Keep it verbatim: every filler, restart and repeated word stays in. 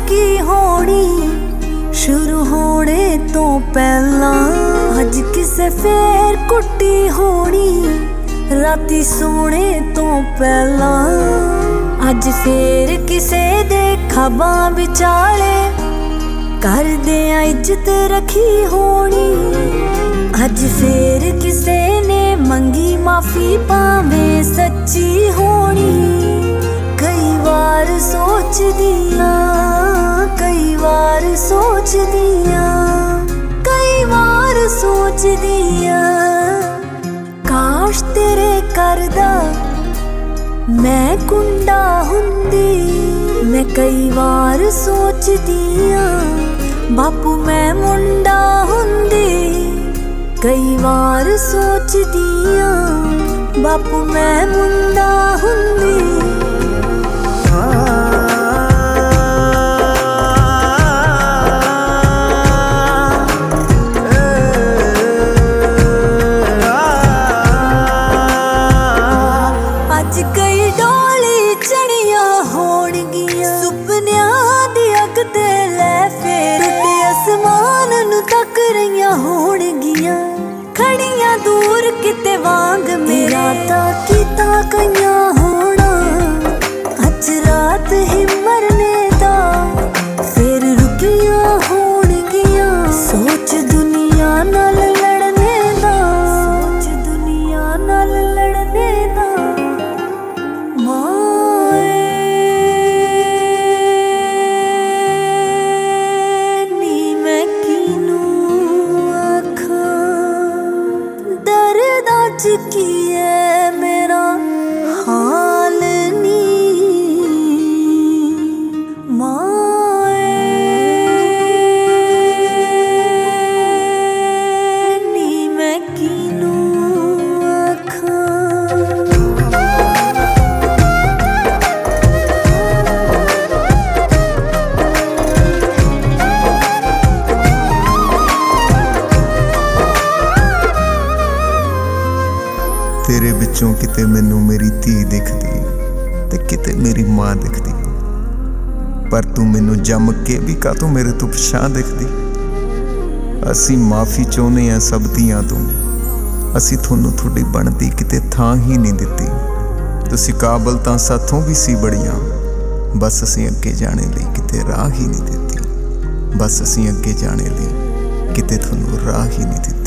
की होनी शुरू होने तो पहला। अज किसे फेर कुट्टी होनी राती सोने तो पहला। अज फेर किसे दे खबां विचाले कर दे इज्जत रखी होनी। अज फेर किसे ने मंगी माफी पावे सच्ची होनी। कई बार सोच दिया कई बार सोच दिया कई बार सोच दिया काश तेरे करदा मैं कुंडा हुंदी। मैं कई बार सोच दिया बापू मैं मुंडा हुंदी। कई बार सोच दिया बापू मैं मुंडा हुंदी। अज कई डोली चढ़िया होणगियां सुपनियां दी अग ते लै फेर टुटे आसमान नू तक रहियां होणगियां खड़ियां दूर किते वांग मेरा ता कीता कइयां होना। अज रात ही मरने दा फिर रुकियां होणगियां सोच दुनिया नाल लड़ने दा सोच दुनिया नाल लड़ने दा। माए नी मैं किनू आखां दर्द अज की है मेरा हाल नी। माए नी मैं किनू आखां। तेरे विचों किते मैनू मेरी धी दिखदी ते किते मेरी मां दिखदी। पर तू मैनू जम के भी कातों मेरे तो पछां दिखदी। असी माफ़ी चाहुंदे आ सब धीआं तों असी थोनू थोड़ी बनदी किते थां ही नहीं दित्ती। तुसी काबल तां साथों भी सी बड़ियां बस असी अगे जाने लई किते राह ही नहीं दित्ती। बस असी अगे जाने लई किते थोनू राह ही नहीं दित्ती।